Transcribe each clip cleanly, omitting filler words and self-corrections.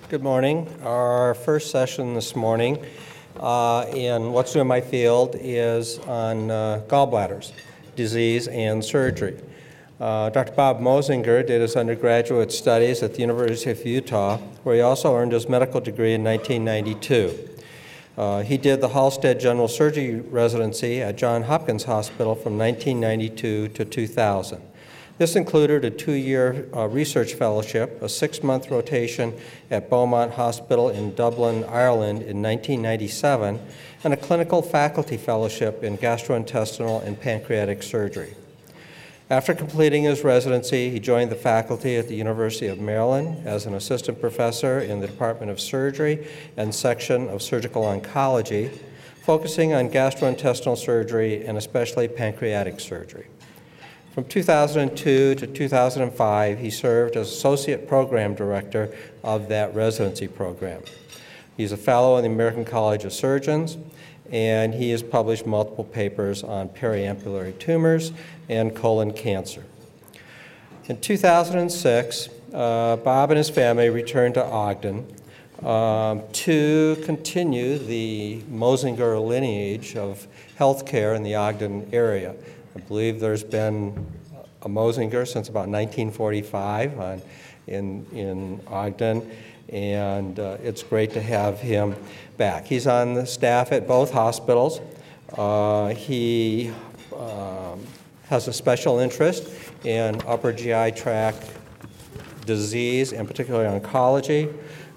Good morning. Our first session this morning in What's New in My Field is on gallbladders, disease and surgery. Dr. Bob Mosinger did his undergraduate studies at the University of Utah, where he also earned his medical degree in 1992. He did the Halstead General Surgery residency at Johns Hopkins Hospital from 1992 to 2000. This included a 2-year research fellowship, a 6-month rotation at Beaumont Hospital in Dublin, Ireland in 1997, and a clinical faculty fellowship in gastrointestinal and pancreatic surgery. After completing his residency, he joined the faculty at the University of Maryland as an assistant professor in the Department of Surgery and section of surgical oncology, focusing on gastrointestinal surgery and especially pancreatic surgery. From 2002 to 2005, he served as Associate Program Director of that residency program. He's a fellow in the American College of Surgeons, and he has published multiple papers on periampullary tumors and colon cancer. In 2006, Bob and his family returned to Ogden to continue the Mosinger lineage of healthcare in the Ogden area. I believe there's been a Mosinger since about 1945 in Ogden, and it's great to have him back. He's on the staff at both hospitals. He has a special interest in upper GI tract disease, and particularly oncology.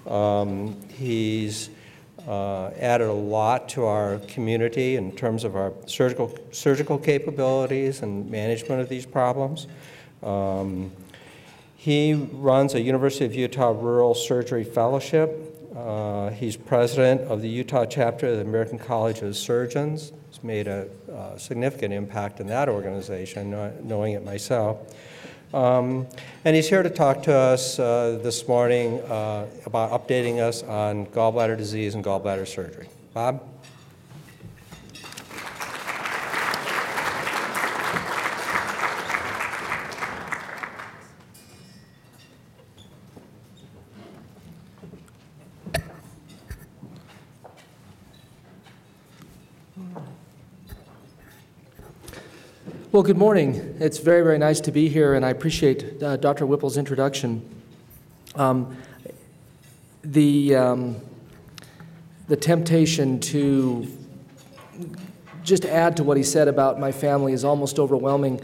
He's added a lot to our community in terms of our surgical capabilities and management of these problems. He runs a University of Utah Rural Surgery Fellowship. He's president of the Utah chapter of the American College of Surgeons. He's made a significant impact in that organization, knowing it myself. And he's here to talk to us this morning about updating us on gallbladder disease and gallbladder surgery. Bob? Well, good morning. It's very, very nice to be here, and I appreciate Dr. Whipple's introduction. The temptation to just add to what he said about my family is almost overwhelming.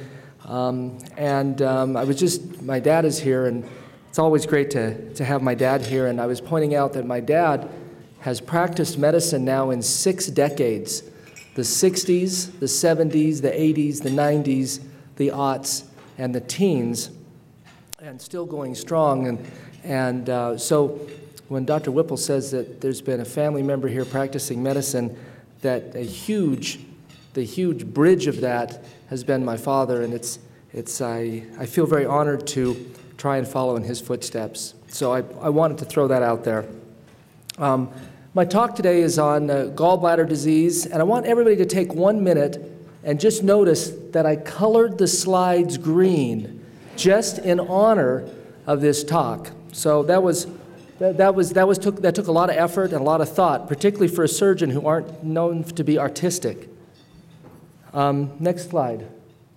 My dad is here, and it's always great to have my dad here, and I was pointing out that my dad has practiced medicine now in 6 decades. The 60s, the 70s, the 80s, the 90s, the aughts, and the teens, and still going strong. So when Dr. Whipple says that there's been a family member here practicing medicine, that the huge bridge of that has been my father, and I feel very honored to try and follow in his footsteps. So I wanted to throw that out there. My talk today is on gallbladder disease, and I want everybody to take 1 minute and just notice that I colored the slides green just in honor of this talk. So that took a lot of effort and a lot of thought, particularly for a surgeon who aren't known to be artistic. Next slide.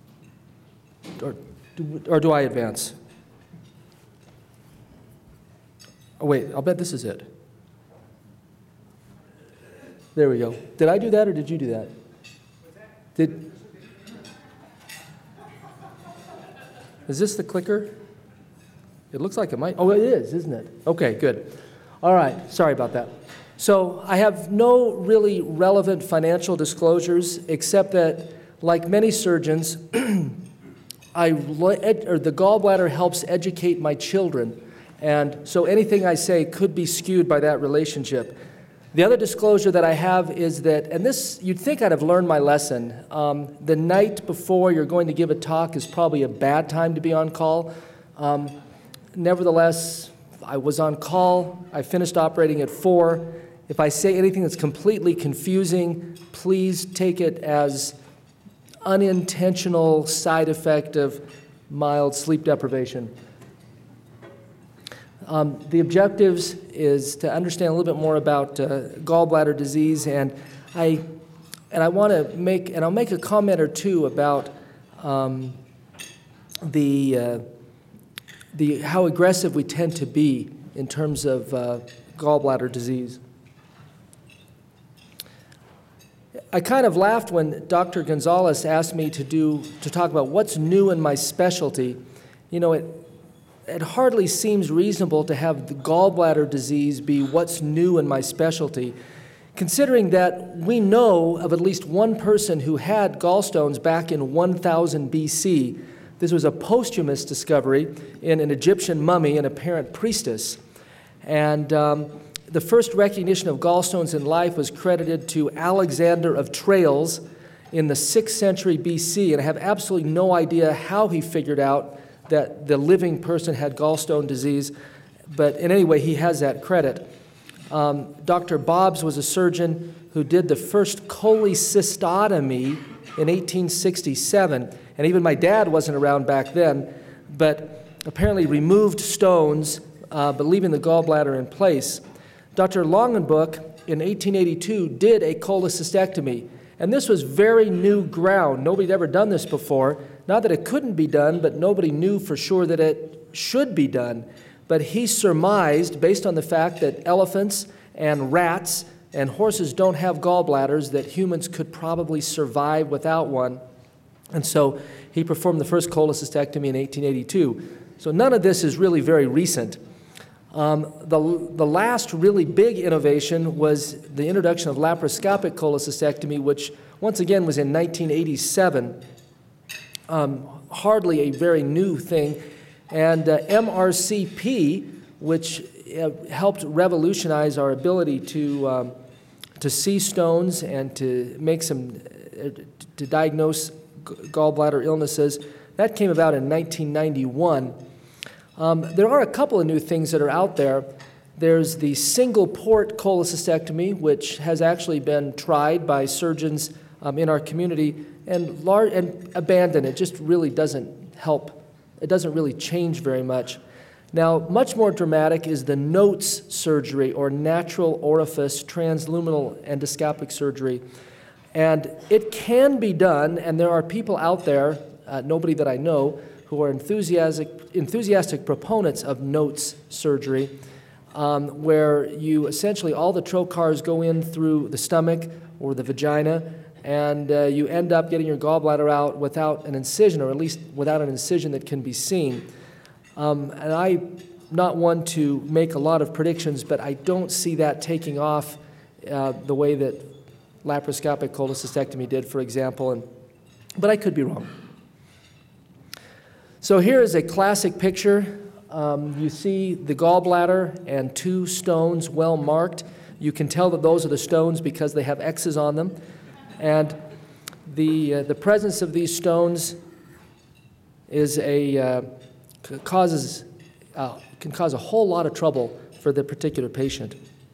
Or do I advance? Oh wait, I'll bet this is it. There we go. Did I do that or did you do that? Is this the clicker? It looks like it might. Oh, it is, isn't it? Okay, good. All right, sorry about that. So I have no really relevant financial disclosures except that, like many surgeons, the gallbladder helps educate my children, and so anything I say could be skewed by that relationship. The other disclosure that I have is that, and this, you'd think I'd have learned my lesson, the night before you're going to give a talk is probably a bad time to be on call. Nevertheless, I was on call. I finished operating at 4. If I say anything that's completely confusing, please take it as unintentional side effect of mild sleep deprivation. The objectives is to understand a little bit more about gallbladder disease, and I'll make a comment or two about how aggressive we tend to be in terms of gallbladder disease. I kind of laughed when Dr. Gonzalez asked me to talk about what's new in my specialty. You know, it hardly seems reasonable to have the gallbladder disease be what's new in my specialty, considering that we know of at least one person who had gallstones back in 1000 BC. This was a posthumous discovery in an Egyptian mummy, an apparent priestess. And the first recognition of gallstones in life was credited to Alexander of Tralles in the 6th century BC, and I have absolutely no idea how he figured out that the living person had gallstone disease, but in any way, he has that credit. Dr. Bobbs was a surgeon who did the first cholecystotomy in 1867, and even my dad wasn't around back then, but apparently removed stones, but leaving the gallbladder in place. Dr. Longenbuch in 1882 did a cholecystectomy, and this was very new ground. Nobody had ever done this before. Not that it couldn't be done, but nobody knew for sure that it should be done. But he surmised, based on the fact that elephants and rats and horses don't have gallbladders, that humans could probably survive without one. And so he performed the first cholecystectomy in 1882. So none of this is really very recent. The last really big innovation was the introduction of laparoscopic cholecystectomy, which once again was in 1987. Hardly a very new thing. And MRCP, which helped revolutionize our ability to see stones and to make to diagnose gallbladder illnesses, that came about in 1991. There are a couple of new things that are out there. There's the single port cholecystectomy, which has actually been tried by surgeons in our community and abandoned. It just really doesn't help. It doesn't really change very much. Now, much more dramatic is the NOTES surgery, or natural orifice transluminal endoscopic surgery. And it can be done, and there are people out there, nobody that I know, who are enthusiastic proponents of NOTES surgery, where you essentially, all the trocars go in through the stomach or the vagina, and you end up getting your gallbladder out without an incision, or at least without an incision that can be seen. And I'm not one to make a lot of predictions, but I don't see that taking off the way that laparoscopic cholecystectomy did, for example, but I could be wrong. So here is a classic picture. You see the gallbladder and two stones well marked. You can tell that those are the stones because they have X's on them. And the presence of these stones is can cause a whole lot of trouble for the particular patient.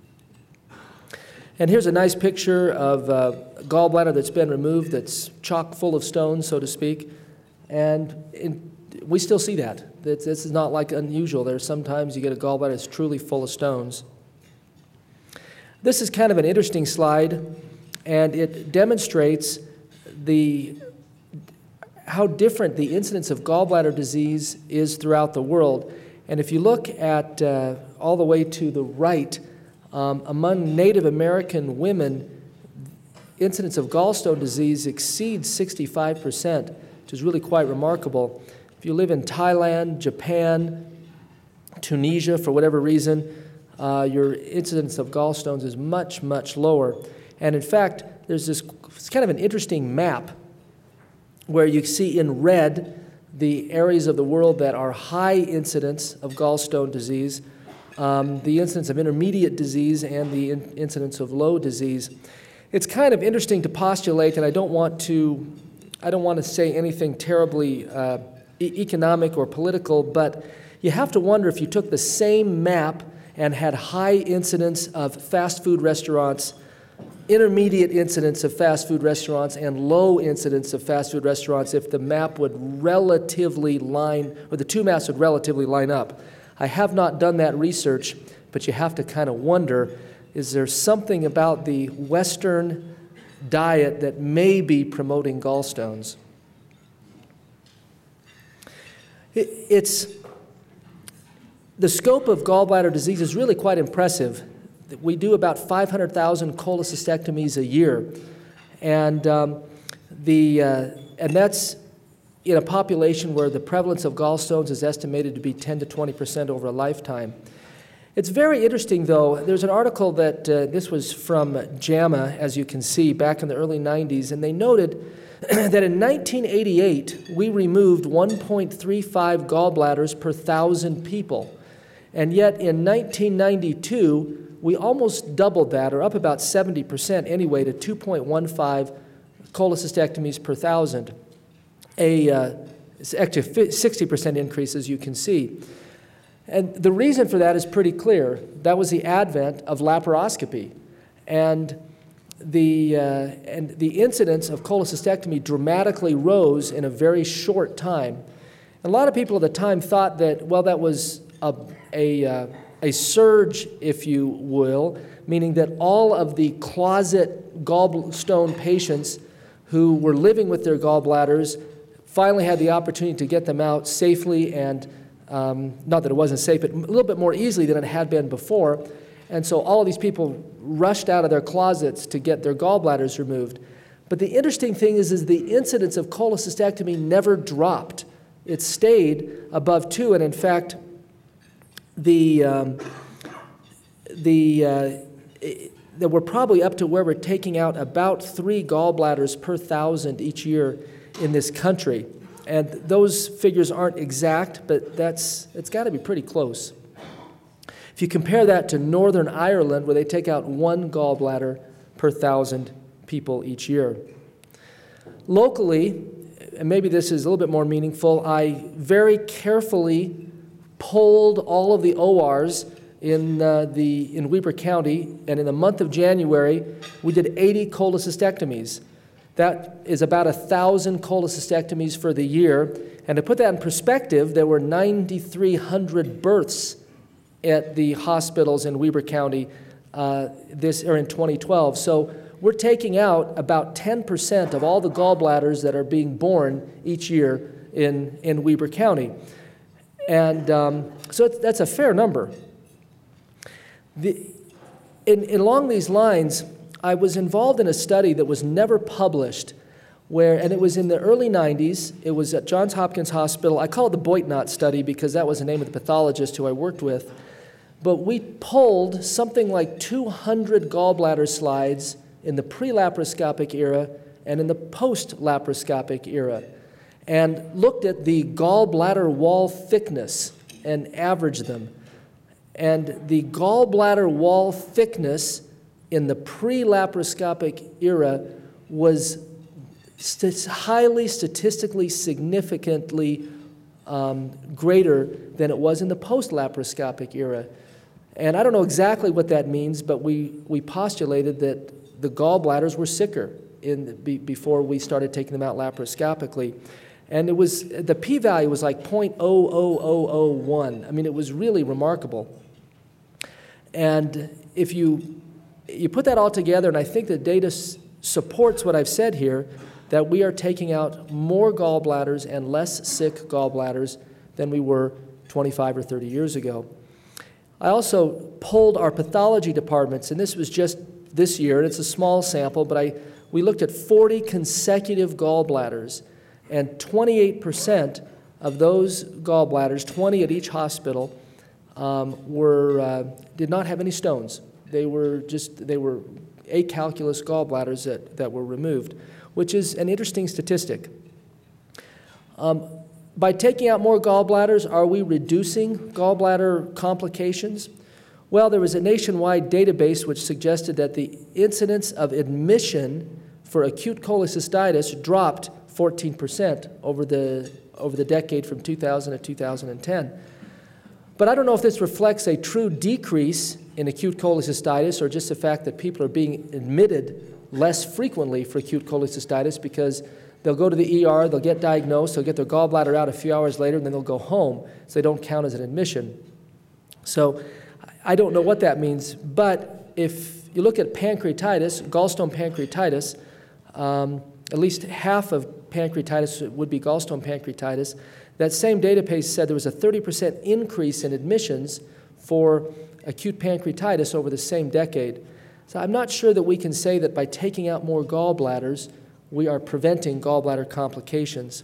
And here's a nice picture of a gallbladder that's been removed, that's chock full of stones, so to speak. And we still see that. This is not like unusual. There's sometimes you get a gallbladder that's truly full of stones. This is kind of an interesting slide, and it demonstrates how different the incidence of gallbladder disease is throughout the world. And if you look at all the way to the right, among Native American women, incidence of gallstone disease exceeds 65%, which is really quite remarkable. If you live in Thailand, Japan, Tunisia, for whatever reason, your incidence of gallstones is much, much lower. And in fact, it's kind of an interesting map where you see in red the areas of the world that are high incidence of gallstone disease, the incidence of intermediate disease, and the incidence of low disease. It's kind of interesting to postulate, and I don't want to say anything terribly economic or political, but you have to wonder if you took the same map and had high incidence of fast food restaurants, intermediate incidence of fast food restaurants, and low incidence of fast food restaurants, if the map would relatively the two maps would relatively line up. I have not done that research, but you have to kind of wonder, is there something about the Western diet that may be promoting gallstones? The scope of gallbladder disease is really quite impressive. We do about 500,000 cholecystectomies a year, and that's in a population where the prevalence of gallstones is estimated to be 10 to 20% over a lifetime. It's very interesting, though. There's an article that this was from JAMA, as you can see, back in the early 90s, and they noted that in 1988, we removed 1.35 gallbladders per 1,000 people. And yet in 1992, we almost doubled that, or up about 70% anyway, to 2.15 cholecystectomies per 1,000. It's actually a 60% increase, as you can see. And the reason for that is pretty clear. That was the advent of laparoscopy. And the incidence of cholecystectomy dramatically rose in a very short time. And a lot of people at the time thought that, well, that was a surge, if you will, meaning that all of the closet gallstone patients who were living with their gallbladders finally had the opportunity to get them out safely and not that it wasn't safe, but a little bit more easily than it had been before. And so all of these people rushed out of their closets to get their gallbladders removed. But the interesting thing is the incidence of cholecystectomy never dropped. It stayed above 2, and in fact, that we're probably up to where we're taking out about 3 gallbladders per 1,000 each year in this country. And those figures aren't exact, but it's got to be pretty close. If you compare that to Northern Ireland, where they take out 1 gallbladder per 1,000 people each year. Locally, and maybe this is a little bit more meaningful, I very carefully polled all of the ORs in Weber County, and in the month of January, we did 80 cholecystectomies. That is about 1,000 cholecystectomies for the year. And to put that in perspective, there were 9,300 births at the hospitals in Weber County in 2012. So we're taking out about 10% of all the gallbladders that are being born each year in Weber County. And so that's a fair number. Along these lines, I was involved in a study that was never published, and it was in the early 90s. It was at Johns Hopkins Hospital. I call it the Boitnott study because that was the name of the pathologist who I worked with. But we polled something like 200 gallbladder slides in the pre-laparoscopic era and in the post-laparoscopic era, and looked at the gallbladder wall thickness and averaged them. And the gallbladder wall thickness in the pre-laparoscopic era was highly statistically significantly greater than it was in the post-laparoscopic era. And I don't know exactly what that means, but we postulated that the gallbladders were sicker before we started taking them out laparoscopically. And the p-value was like 0.00001. I mean, it was really remarkable. And if you put that all together, and I think the data supports what I've said here, that we are taking out more gallbladders and less sick gallbladders than we were 25 or 30 years ago. I also polled our pathology departments, and this was just this year, and it's a small sample, but we looked at 40 consecutive gallbladders, and 28% of those gallbladders, 20 at each hospital, did not have any stones. They were acalculous gallbladders that were removed, which is an interesting statistic. By taking out more gallbladders, are we reducing gallbladder complications? Well, there was a nationwide database which suggested that the incidence of admission for acute cholecystitis dropped 14% over the decade from 2000 to 2010. But I don't know if this reflects a true decrease in acute cholecystitis or just the fact that people are being admitted less frequently for acute cholecystitis because they'll go to the ER, they'll get diagnosed, they'll get their gallbladder out a few hours later, and then they'll go home, so they don't count as an admission. So I don't know what that means, but if you look at pancreatitis, gallstone pancreatitis, at least half of pancreatitis would be gallstone pancreatitis. That same database said there was a 30% increase in admissions for acute pancreatitis over the same decade. So I'm not sure that we can say that by taking out more gallbladders, we are preventing gallbladder complications.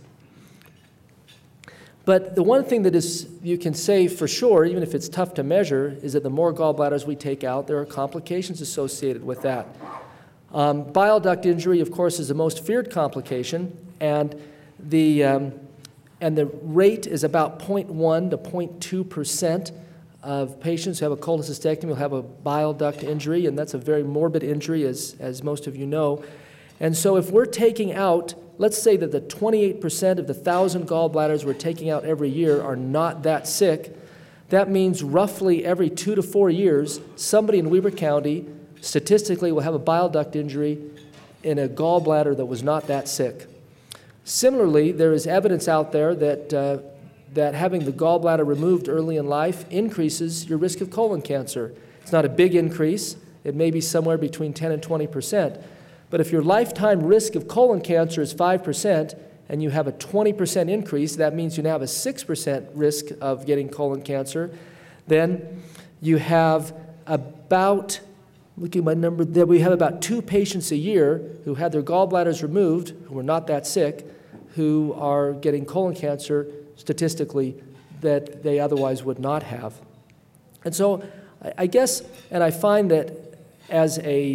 But the one thing that is you can say for sure, even if it's tough to measure, is that the more gallbladders we take out, there are complications associated with that. Bile duct injury, of course, is the most feared complication, and the rate is about 0.1 to 0.2% of patients who have a cholecystectomy will have a bile duct injury, and that's a very morbid injury, as most of you know. And so if we're taking out, let's say that the 28% of the 1,000 gallbladders we're taking out every year are not that sick, that means roughly every 2 to 4 years, somebody in Weber County statistically will have a bile duct injury in a gallbladder that was not that sick. Similarly, there is evidence out there that having the gallbladder removed early in life increases your risk of colon cancer. It's not a big increase. It may be somewhere between 10 and 20%. But if your lifetime risk of colon cancer is 5% and you have a 20% increase, that means you now have a 6% risk of getting colon cancer. Then you have about, looking at my number, that we have about 2 patients a year who had their gallbladders removed, who were not that sick, who are getting colon cancer statistically that they otherwise would not have. And so I guess, and I find that as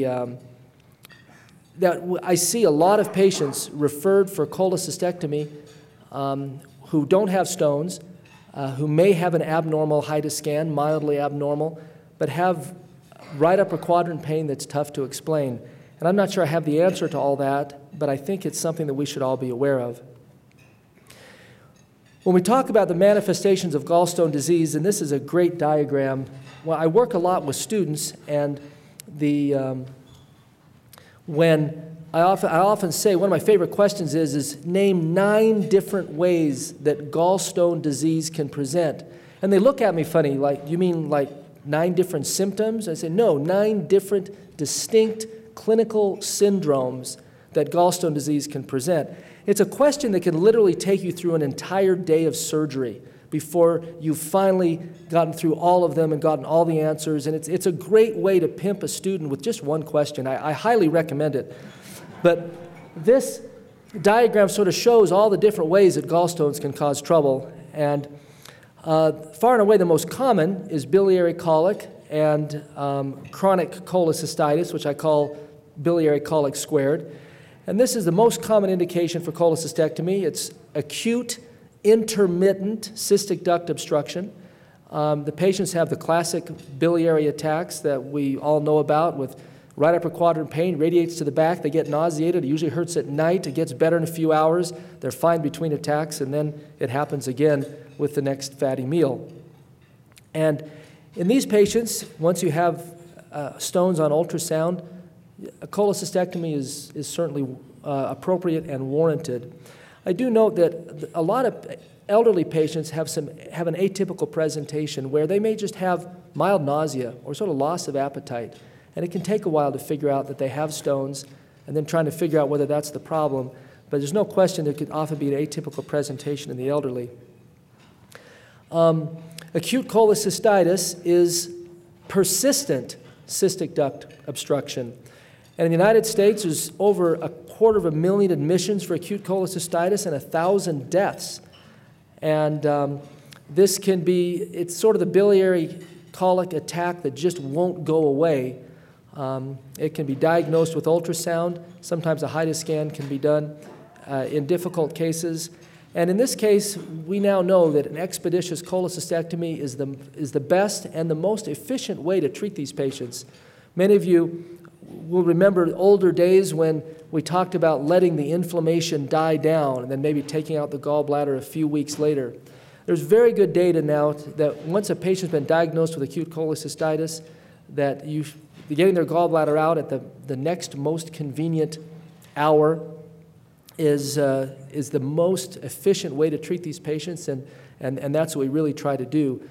that I see a lot of patients referred for cholecystectomy who don't have stones, who may have an abnormal HIDA scan, mildly abnormal, but have right upper quadrant pain that's tough to explain. And I'm not sure I have the answer to all that, but I think it's something that we should all be aware of. When we talk about the manifestations of gallstone disease, and this is a great diagram, well, I work a lot with students, and when I often say, one of my favorite questions is name 9 different ways that gallstone disease can present. And they look at me funny, like, you mean like 9 different symptoms? I say, no, 9 different distinct clinical syndromes that gallstone disease can present. It's a question that can literally take you through an entire day of surgery before you've finally gotten through all of them and gotten all the answers. And it's a great way to pimp a student with just one question. I highly recommend it. But this diagram sort of shows all the different ways that gallstones can cause trouble. And far and away the most common is biliary colic and chronic cholecystitis, which I call biliary colic squared. And this is the most common indication for cholecystectomy. It's acute intermittent cystic duct obstruction. The patients have the classic biliary attacks that we all know about with right upper quadrant pain, radiates to the back, they get nauseated, it usually hurts at night, it gets better in a few hours, they're fine between attacks, and then it happens again with the next fatty meal. And in these patients, once you have stones on ultrasound, a cholecystectomy is certainly appropriate and warranted. I do note that a lot of elderly patients have an atypical presentation where they may just have mild nausea or sort of loss of appetite. And it can take a while to figure out that they have stones and then trying to figure out whether that's the problem. But there's no question there could often be an atypical presentation in the elderly. Acute cholecystitis is persistent cystic duct obstruction. And in the United States, there's over 250,000 admissions for acute cholecystitis and 1,000 deaths. And this can be, it's sort of the biliary colic attack that just won't go away. It can be diagnosed with ultrasound. Sometimes a HIDA scan can be done in difficult cases. And in this case, we now know that an expeditious cholecystectomy is the best and the most efficient way to treat these patients. Many of you will remember older days when we talked about letting the inflammation die down and then maybe taking out the gallbladder a few weeks later. There's very good data now that once a patient's been diagnosed with acute cholecystitis, that getting their gallbladder out at the next most convenient hour is the most efficient way to treat these patients, and that's what we really try to do.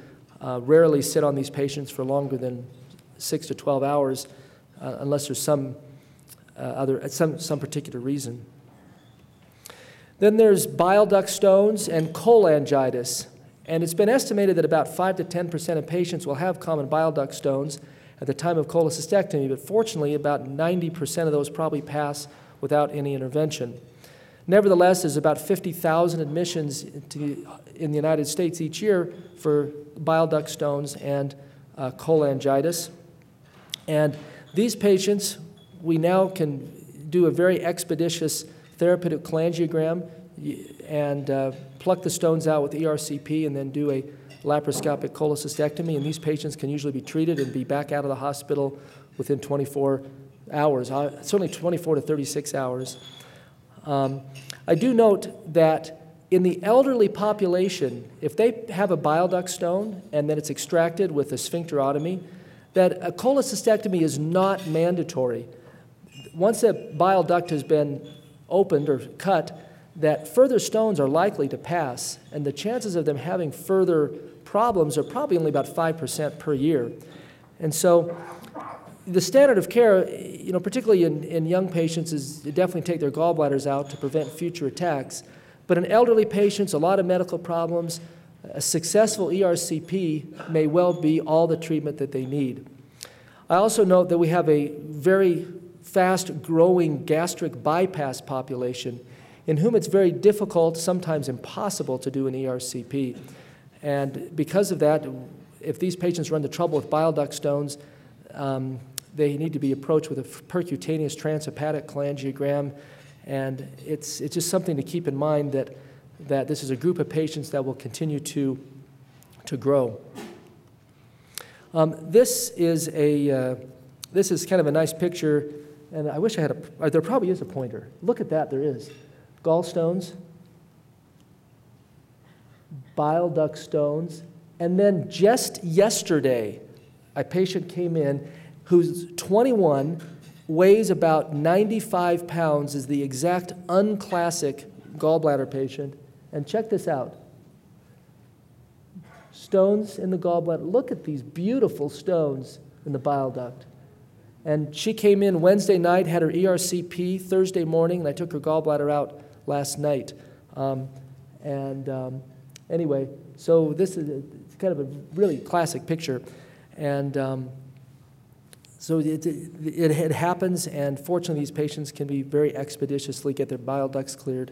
rarely sit on these patients for longer than 6 to 12 hours unless there's some particular reason. Then there's bile duct stones and cholangitis. And it's been estimated that about 5 to 10% of patients will have common bile duct stones at the time of cholecystectomy, but fortunately about 90% of those probably pass without any intervention. Nevertheless, there's about 50,000 admissions in the United States each year for bile duct stones and cholangitis. And these patients, we now can do a very expeditious therapeutic cholangiogram and pluck the stones out with ERCP and then do a laparoscopic cholecystectomy. And these patients can usually be treated and be back out of the hospital within 24 hours, certainly 24 to 36 hours. I do note that in the elderly population, if they have a bile duct stone and then it's extracted with a sphincterotomy, that a cholecystectomy is not mandatory. Once a bile duct has been opened or cut, that further stones are likely to pass, and the chances of them having further problems are probably only about 5% per year. And so the standard of care, particularly in young patients, is to definitely take their gallbladders out to prevent future attacks. But in elderly patients, a lot of medical problems, a successful ERCP may well be all the treatment that they need. I also note that we have a very fast-growing gastric bypass population in whom it's very difficult, sometimes impossible, to do an ERCP. And because of that, if these patients run into trouble with bile duct stones, they need to be approached with a percutaneous transhepatic cholangiogram. And it's just something to keep in mind that this is a group of patients that will continue to grow. This is kind of a nice picture, and I wish I had there probably is a pointer. Look at that, there is. Gallstones, bile duct stones, and then just yesterday, a patient came in who's 21, weighs about 95 pounds, is the exact unclassic gallbladder patient. And check this out. Stones in the gallbladder. Look at these beautiful stones in the bile duct. And she came in Wednesday night, had her ERCP Thursday morning, and I took her gallbladder out last night. Anyway, so this is kind of a really classic picture. And so it happens, and fortunately these patients can be very expeditiously get their bile ducts cleared.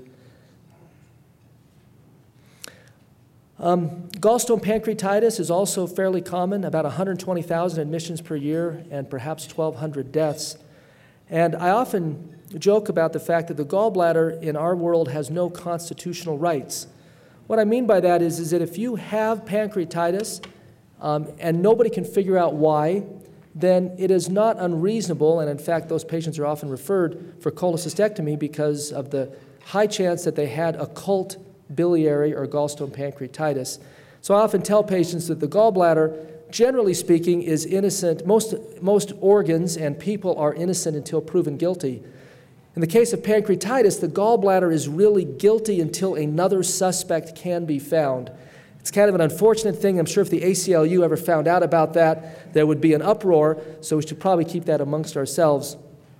Gallstone pancreatitis is also fairly common, about 120,000 admissions per year and perhaps 1,200 deaths. And I often joke about the fact that the gallbladder in our world has no constitutional rights. What I mean by that is that if you have pancreatitis and nobody can figure out why, then it is not unreasonable, and in fact those patients are often referred for cholecystectomy because of the high chance that they had occult biliary or gallstone pancreatitis. So I often tell patients that the gallbladder, generally speaking, is innocent. Most organs and people are innocent until proven guilty. In the case of pancreatitis, the gallbladder is really guilty until another suspect can be found. It's kind of an unfortunate thing. I'm sure if the ACLU ever found out about that, there would be an uproar, so we should probably keep that amongst ourselves.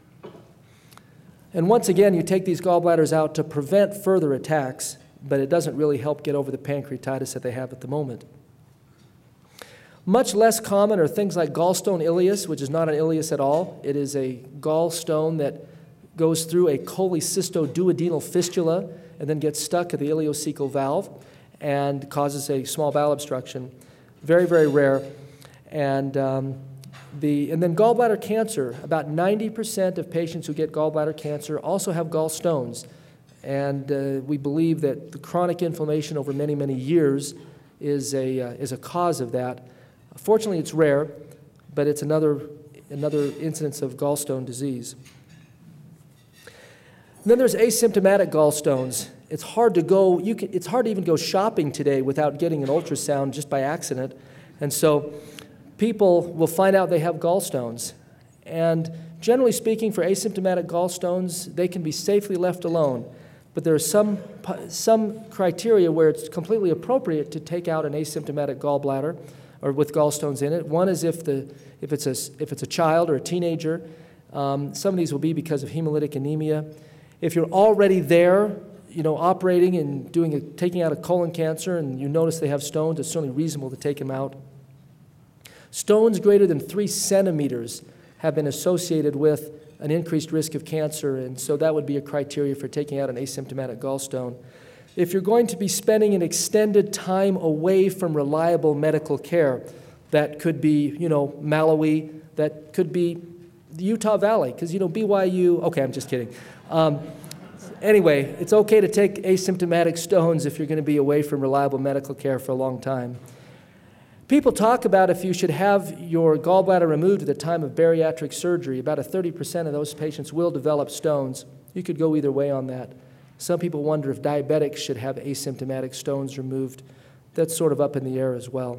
And once again, you take these gallbladders out to prevent further attacks, but it doesn't really help get over the pancreatitis that they have at the moment. Much less common are things like gallstone ileus, which is not an ileus at all. It is a gallstone that goes through a cholecystoduodenal fistula and then gets stuck at the ileocecal valve and causes a small bowel obstruction. Very, very rare. And then gallbladder cancer. About 90% of patients who get gallbladder cancer also have gallstones. And we believe that the chronic inflammation over many, many years is a cause of that. Fortunately, it's rare, but it's another incidence of gallstone disease. And then there's asymptomatic gallstones. It's hard to even go shopping today without getting an ultrasound just by accident. And so people will find out they have gallstones. And generally speaking, for asymptomatic gallstones, they can be safely left alone. But there are some criteria where it's completely appropriate to take out an asymptomatic gallbladder. or with gallstones in it. One is if it's a child or a teenager. Some of these will be because of hemolytic anemia. If you're already there, operating and taking out a colon cancer, and you notice they have stones, it's certainly reasonable to take them out. Stones greater than 3 centimeters have been associated with an increased risk of cancer, and so that would be a criteria for taking out an asymptomatic gallstone. If you're going to be spending an extended time away from reliable medical care, that could be, Malawi, that could be the Utah Valley, because, BYU, okay, I'm just kidding. Anyway, it's okay to take asymptomatic stones if you're going to be away from reliable medical care for a long time. People talk about if you should have your gallbladder removed at the time of bariatric surgery. About 30% of those patients will develop stones. You could go either way on that. Some people wonder if diabetics should have asymptomatic stones removed. That's sort of up in the air as well.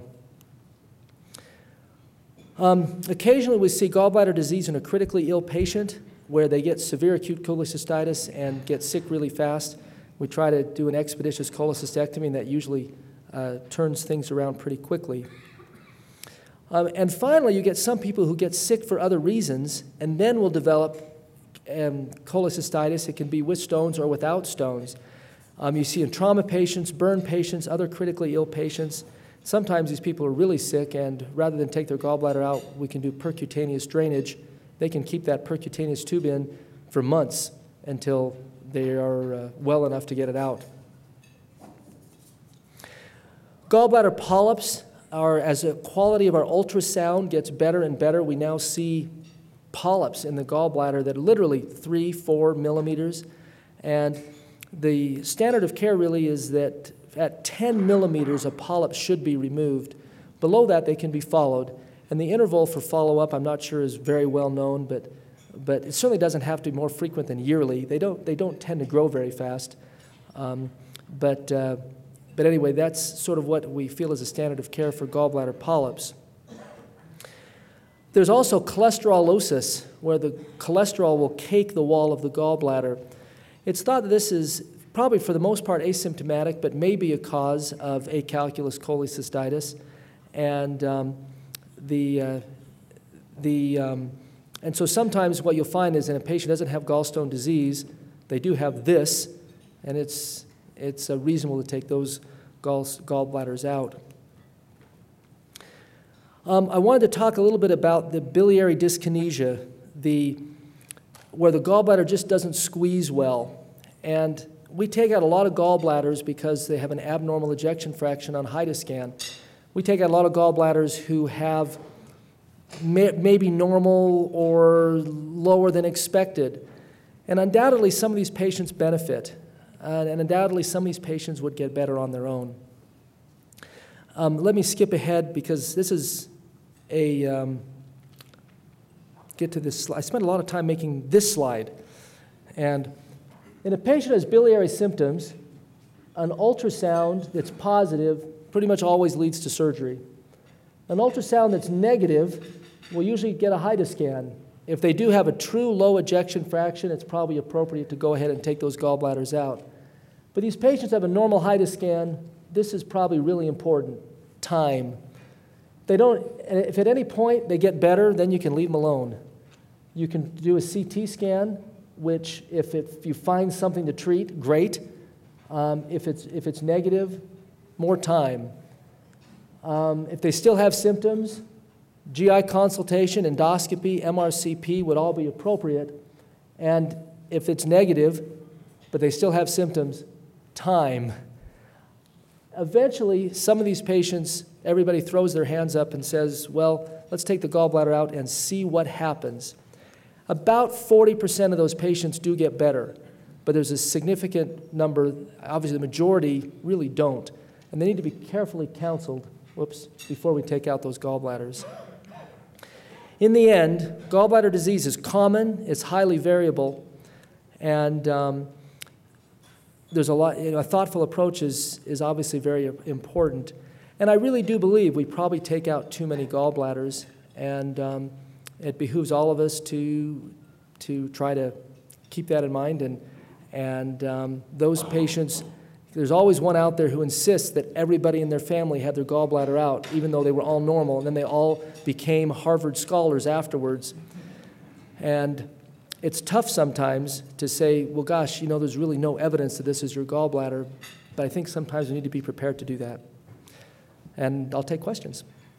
Occasionally we see gallbladder disease in a critically ill patient where they get severe acute cholecystitis and get sick really fast. We try to do an expeditious cholecystectomy, and that usually turns things around pretty quickly. And finally, you get some people who get sick for other reasons and then will develop cholecystitis. It can be with stones or without stones. You see in trauma patients, burn patients, other critically ill patients. Sometimes these people are really sick, and rather than take their gallbladder out, we can do percutaneous drainage. They can keep that percutaneous tube in for months until they are well enough to get it out. Gallbladder polyps are, as the quality of our ultrasound gets better and better, we now see polyps in the gallbladder that are literally 3-4 millimeters. And the standard of care really is that at 10 millimeters, a polyp should be removed. Below that, they can be followed. And the interval for follow-up, I'm not sure is very well known, but it certainly doesn't have to be more frequent than yearly. They don't tend to grow very fast. But anyway, that's sort of what we feel is a standard of care for gallbladder polyps. There's also cholesterolosis, where the cholesterol will cake the wall of the gallbladder. It's thought that this is probably for the most part asymptomatic, but may be a cause of acalculous cholecystitis. And so sometimes what you'll find is, in a patient doesn't have gallstone disease, they do have this, and it's reasonable to take those gallbladders out. I wanted to talk a little bit about the biliary dyskinesia, where the gallbladder just doesn't squeeze well. And we take out a lot of gallbladders because they have an abnormal ejection fraction on HIDA-scan. We take out a lot of gallbladders who have maybe normal or lower than expected. And undoubtedly, some of these patients benefit. And undoubtedly, some of these patients would get better on their own. Let me skip ahead because this is get to this slide. I spent a lot of time making this slide. And in a patient who has biliary symptoms, an ultrasound that's positive pretty much always leads to surgery. An ultrasound that's negative will usually get a HIDA-scan. If they do have a true low ejection fraction, it's probably appropriate to go ahead and take those gallbladders out. But these patients have a normal HIDA-scan. This is probably really important. Time. If at any point they get better, then you can leave them alone. You can do a CT scan, which if you find something to treat, great. If it's negative, more time. If they still have symptoms, GI consultation, endoscopy, MRCP would all be appropriate. And if it's negative, but they still have symptoms, time. Eventually, some of these patients, everybody throws their hands up and says, well, let's take the gallbladder out and see what happens. About 40% of those patients do get better, but there's a significant number, obviously the majority really don't, and they need to be carefully counseled, before we take out those gallbladders. In the end, gallbladder disease is common, it's highly variable, and there's a lot, a thoughtful approach is obviously very important. And I really do believe we probably take out too many gallbladders, and it behooves all of us to try to keep that in mind. And those patients There's always one out there who insists that everybody in their family had their gallbladder out, even though they were all normal, and then they all became Harvard scholars afterwards. And it's tough sometimes to say, well, gosh, there's really no evidence that this is your gallbladder, but I think sometimes we need to be prepared to do that. And I'll take questions.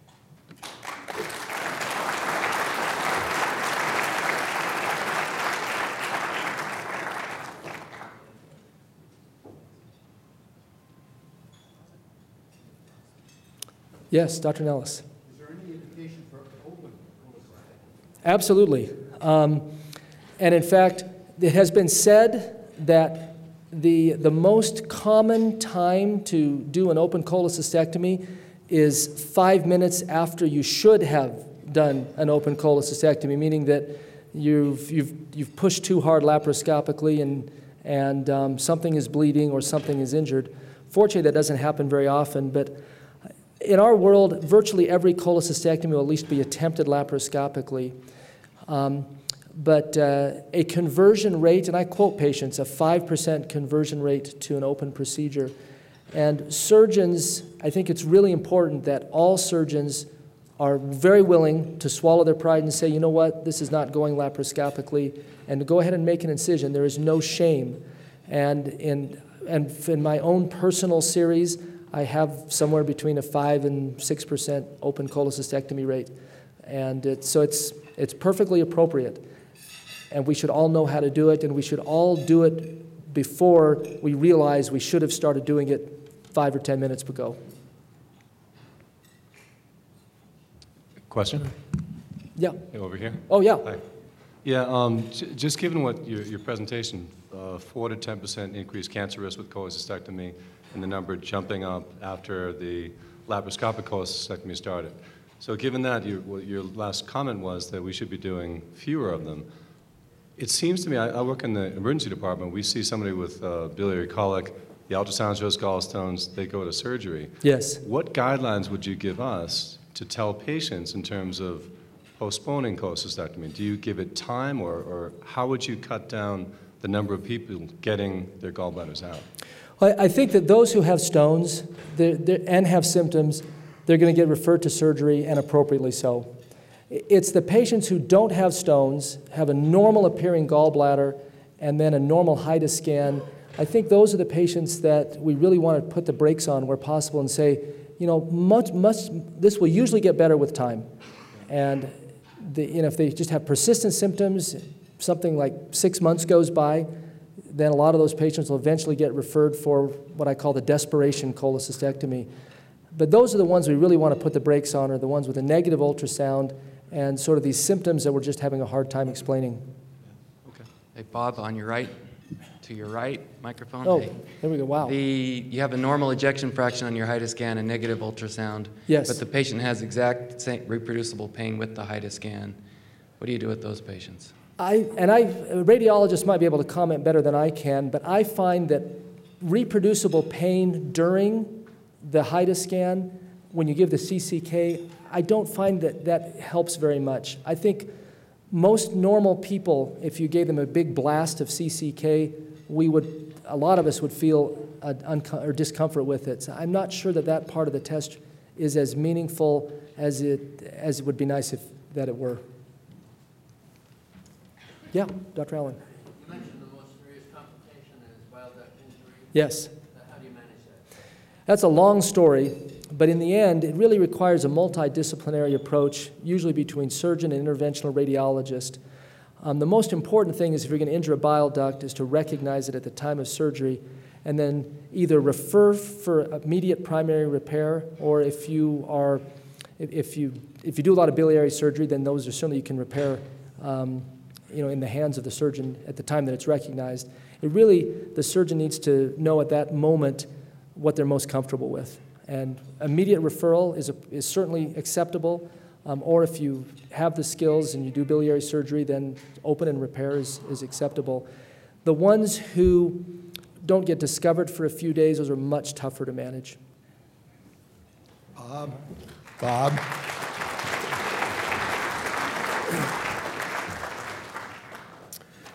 Yes, Dr. Nellis. Is there any indication for open cholestatic? Absolutely. And in fact, it has been said that the most common time to do an open cholecystectomy is 5 minutes after you should have done an open cholecystectomy, meaning that you've pushed too hard laparoscopically and something is bleeding or something is injured. Fortunately, that doesn't happen very often, but in our world, virtually every cholecystectomy will at least be attempted laparoscopically. But a conversion rate, and I quote patients, a 5% conversion rate to an open procedure. And surgeons, I think it's really important that all surgeons are very willing to swallow their pride and say, you know what, this is not going laparoscopically, and to go ahead and make an incision. There is no shame. And in my own personal series, I have somewhere between a 5 and 6% open cholecystectomy rate. And it's perfectly appropriate. And we should all know how to do it, and we should all do it before we realize we should have started doing it 5 or 10 minutes ago. Question? Yeah. Hey, over here. Oh, yeah. Hi. Yeah, just given what your presentation, 4 to 10% increased cancer risk with cholecystectomy, and the number jumping up after the laparoscopic cholecystectomy started. So given that, your last comment was that we should be doing fewer of them. It seems to me, I work in the emergency department, we see somebody with biliary colic, the ultrasound shows gallstones, they go to surgery. Yes. What guidelines would you give us to tell patients in terms of postponing cholecystectomy? Do you give it time, or how would you cut down the number of people getting their gallbladders out? Well, I think that those who have stones and have symptoms, they're going to get referred to surgery, and appropriately so. It's the patients who don't have stones, have a normal appearing gallbladder, and then a normal HIDA scan. I think those are the patients that we really want to put the brakes on where possible and say, this will usually get better with time. And if they just have persistent symptoms, something like 6 months goes by, then a lot of those patients will eventually get referred for what I call the desperation cholecystectomy. But those are the ones we really want to put the brakes on, are the ones with a negative ultrasound and sort of these symptoms that we're just having a hard time explaining. Okay. Hey, Bob, on your right, to your right, microphone. Oh, Hey. there we go, wow. You have a normal ejection fraction on your HIDA scan, a negative ultrasound. Yes. But the patient has exact same reproducible pain with the HIDA scan. What do you do with those patients? Radiologists might be able to comment better than I can, but I find that reproducible pain during the HIDA scan, when you give the CCK, I don't find that helps very much. I think most normal people, if you gave them a big blast of CCK, a lot of us would feel or discomfort with it. So I'm not sure that part of the test is as meaningful as it would be nice if that it were. Yeah, Dr. Allen. You mentioned the most serious complication is bile duct injury. Yes. How do you manage that? That's a long story, but in the end, it really requires a multidisciplinary approach, usually between surgeon and interventional radiologist. The most important thing is, if you're going to injure a bile duct, is to recognize it at the time of surgery, and then either refer for immediate primary repair, or if you do a lot of biliary surgery, then those are certainly you can repair in the hands of the surgeon at the time that it's recognized. The surgeon needs to know at that moment what they're most comfortable with. And immediate referral is certainly acceptable, or if you have the skills and you do biliary surgery, then open and repair is acceptable. The ones who don't get discovered for a few days, those are much tougher to manage. Bob?